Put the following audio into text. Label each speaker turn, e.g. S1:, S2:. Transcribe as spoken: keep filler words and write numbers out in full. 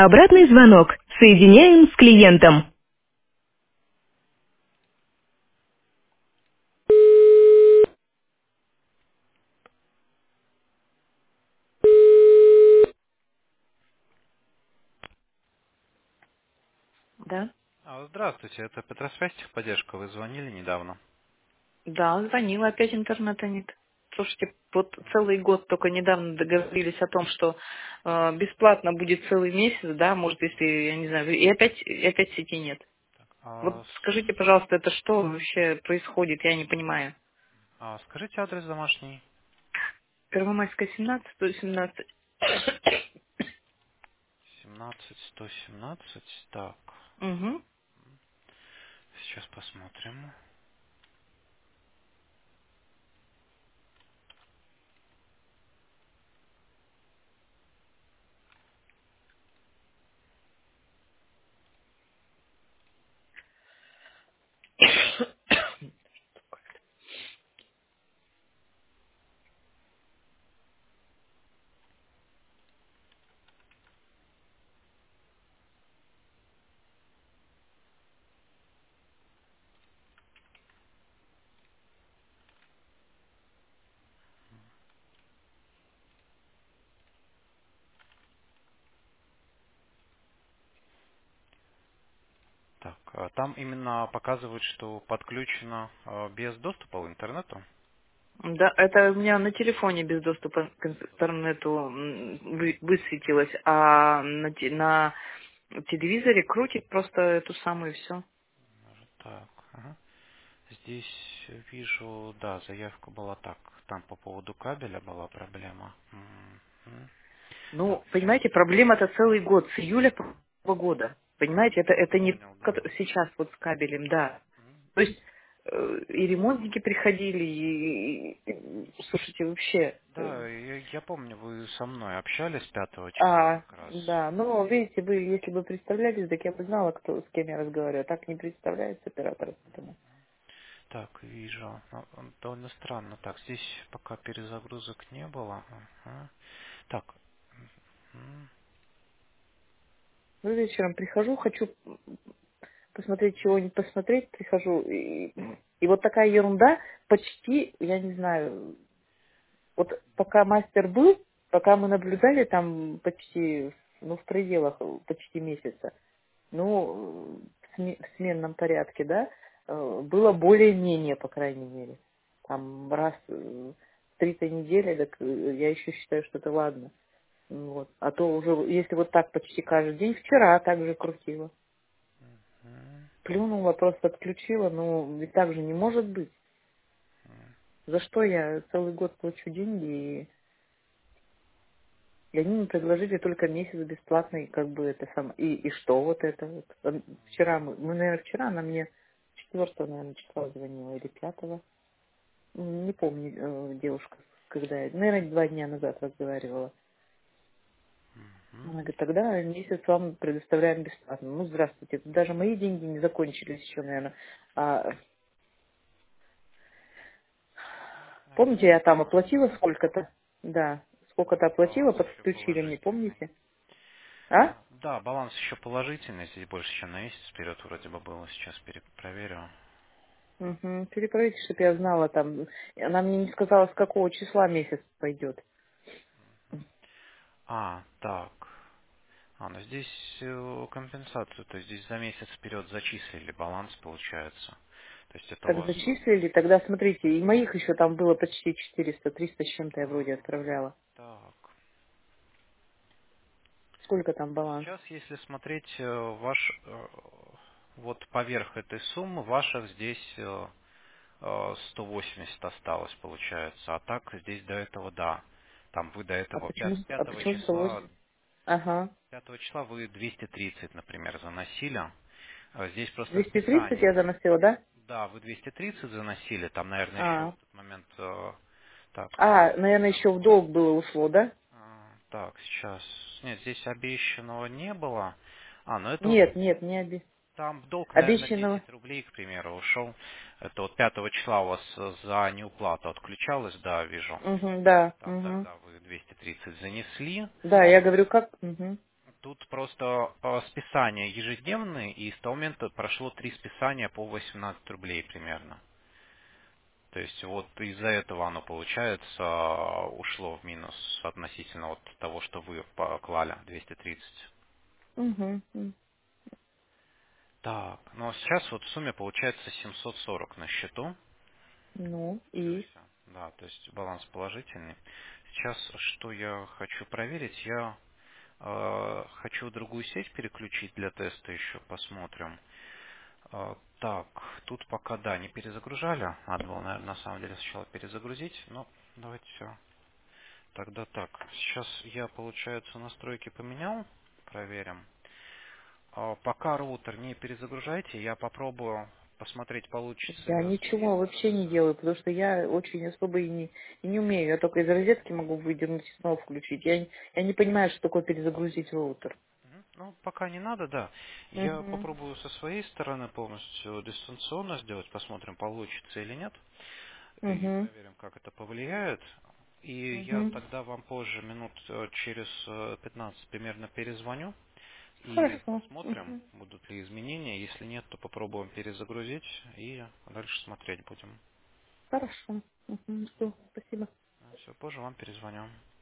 S1: Обратный звонок. Соединяем с клиентом. Да,
S2: А, Здравствуйте, это Петросвязь, техподдержка. Вы звонили недавно.
S1: да, звонила, опять интернета нет. Слушайте, вот целый год только недавно договорились о том, что э, бесплатно будет целый месяц, да, может, если, я не знаю, и опять, и опять сети нет. Вот
S2: А,
S1: скажите,
S2: с-
S1: пожалуйста, это что вообще происходит, я не понимаю.
S2: а, скажите адрес домашний.
S1: Первомайская, семнадцать, сто семнадцать.
S2: семнадцать сто семнадцать. Так,
S1: Угу.
S2: сейчас посмотрим. Так, а, там именно показывают, что подключено а, без доступа к интернету.
S1: Да, это у меня на телефоне без доступа к интернету м, вы- высветилось, а на, те- на телевизоре крутит просто эту самую все.
S2: Так, ага. Здесь вижу, да, заявка была так. Там по поводу кабеля была проблема. Мгм. Так,
S1: Ну,
S2: сейчас.
S1: понимаете, проблема-то целый год, с июля прошлого года. Понимаете, это, это не
S2: Понял,
S1: только
S2: да.
S1: сейчас вот с кабелем, да. То есть э, и ремонтники приходили, и, и- и- слушайте, вообще. э,
S2: Да, я, я помню, вы со мной общались пятого числа
S1: А,
S2: как раз.
S1: да, но видите, вы, если бы представлялись, так я бы знала, кто, с кем я разговариваю. А так не представляется оператор. Поэтому.
S2: Так, вижу. Ну, он довольно странно. Так, здесь пока перезагрузок не было. Ага. Так. м,
S1: Ну, вечером прихожу, хочу посмотреть чего-нибудь, посмотреть, прихожу, и, и вот такая ерунда почти, я не знаю, вот пока мастер был, пока мы наблюдали там почти, ну, в пределах почти месяца, ну, в сме- в сменном порядке, да, э, было более-менее, по крайней мере. Там раз э, в три-то недели, так э, я еще считаю, что это ладно. Вот. А то уже, если вот так почти каждый день, вчера также крутила.
S2: м,
S1: Плюнула, просто отключила, ну, ведь так же не может быть. За что я целый год плачу деньги, и они мне предложили только месяц бесплатный, как бы это сам. И, и что вот это вот? Он- Вчера мы, мы, наверное, вчера она мне четвертого, наверное, числа звонила или пятого. М, Не помню, э, девушка, когда я, наверное, два дня назад разговаривала.
S2: мгм.
S1: Она говорит, тогда месяц вам предоставляем бесплатно. Ну, здравствуйте, даже мои деньги не закончились еще, наверное. А,
S2: А,
S1: помните,
S2: Есть
S1: я там
S2: такое.
S1: оплатила сколько-то? Да, сколько-то оплатила,
S2: Баланс еще
S1: подключили мне,
S2: положительный.
S1: помните? А?
S2: А, Да, баланс еще положительный. Здесь больше, чем на месяц вперед вроде бы было. Сейчас перепроверю.
S1: Угу. Перепроверьте, чтобы я знала там. Она мне не сказала, с какого числа месяц пойдет.
S2: А, так. А, ну здесь э, компенсацию, то есть здесь за месяц вперед зачислили баланс, получается. То есть это у
S1: Так
S2: вас...
S1: зачислили, тогда смотрите, и моих еще там было почти четыреста, триста с чем-то я вроде
S2: а,
S1: отправляла.
S2: Так.
S1: Сколько там
S2: Ну,
S1: баланс?
S2: сейчас, если смотреть э, ваш, э, вот поверх этой суммы, ваших здесь э, э, сто восемьдесят осталось, получается. А так здесь до этого, да. Там вы до
S1: А
S2: этого,
S1: почему,
S2: пят-
S1: а
S2: пятого
S1: почему
S2: числа,
S1: сто восемь? Ага.
S2: пятого числа вы двести тридцать, например, заносили. А здесь просто
S1: двести тридцать
S2: списание.
S1: я заносила, да?
S2: Да, вы двести тридцать заносили, там, наверное, еще
S1: А.
S2: в тот момент... э, так,
S1: А, наверное, еще в долг было ушло, да?
S2: а, так, сейчас... Нет, здесь обещанного не было. А, ну это вот
S1: Нет, нет, не оби...
S2: там в долг, наверное,
S1: Обещанного.
S2: десять рублей, к примеру, ушел. Это вот пятого числа у вас э, за неуплату отключалось, да, вижу.
S1: Угу, да.
S2: Там
S1: Угу.
S2: тогда вы двести тридцать занесли.
S1: Да, я говорю, как? Угу.
S2: Тут просто э, списания ежедневные, и с того момента прошло три списания по восемнадцать рублей примерно. То есть вот из-за этого оно, получается, э, ушло в минус относительно вот того, что вы поклали, двести тридцать.
S1: Угу.
S2: Так, ну а сейчас вот в сумме получается семьсот сорок на счету.
S1: Ну,
S2: Все,
S1: и
S2: все. Да, то есть баланс положительный. Сейчас что я хочу проверить? Я э, хочу другую сеть переключить для теста еще, посмотрим. Э, так, тут пока, да, не перезагружали. Надо было, наверное, на самом деле сначала перезагрузить. Но давайте все. Тогда так. Сейчас я, получается, настройки поменял. Проверим. Э, пока роутер не перезагружайте, я попробую посмотреть, получится
S1: я
S2: ли с моей
S1: ничего вообще
S2: стороны,
S1: не
S2: да.
S1: делаю, потому что я очень особо и не, и не умею. Я только из розетки могу выдернуть и снова включить. Я, не- я не понимаю, что такое перезагрузить роутер.
S2: Мгм. Ну, пока не надо, да. Я
S1: Угу.
S2: попробую со своей стороны полностью дистанционно сделать, посмотрим, получится или нет. И
S1: Угу.
S2: проверим, как это повлияет. И я
S1: Угу.
S2: тогда вам позже, минут э, через э, пятнадцать примерно перезвоню. И
S1: Хорошо.
S2: посмотрим,
S1: Угу.
S2: будут ли изменения. Если нет, то попробуем перезагрузить и дальше смотреть будем.
S1: Хорошо. Угу. Жду. Спасибо.
S2: Все, позже вам перезвоню.